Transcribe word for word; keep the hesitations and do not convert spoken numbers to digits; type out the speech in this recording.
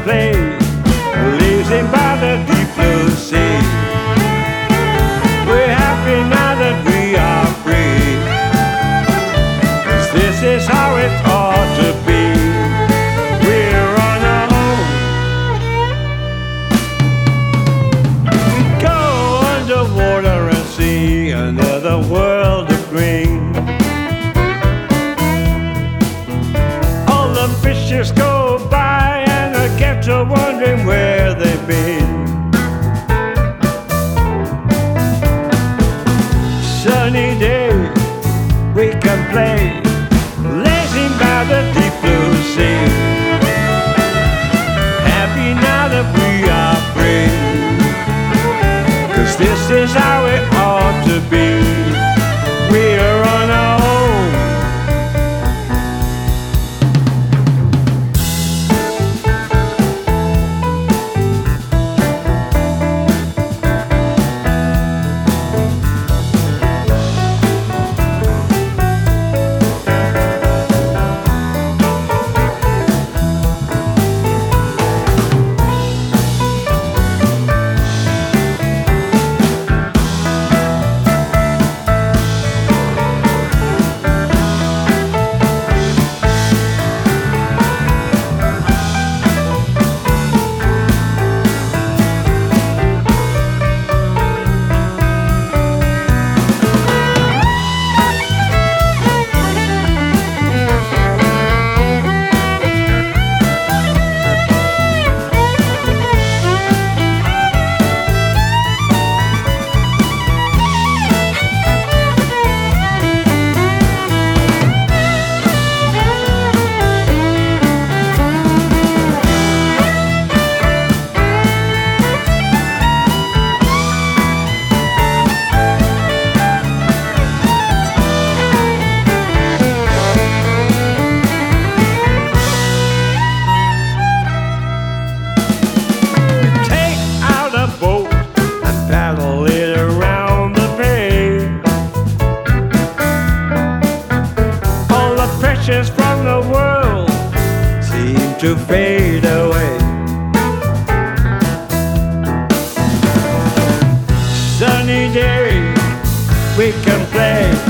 play, lazy by the deep blue sea. We're happy now that we are free, 'cause this is how it ought to be. We're on our own. We go underwater and see another world of green. All the fishes go by and I get to wondering where they've been. Sunny day, we can play, lazy by the deep blue sea. Happy now that we are free, 'cause this is how it ought to be. We're on our own. Paddle it around the bay. All the pressures from the world seem to fade away. Sunny day, we can play,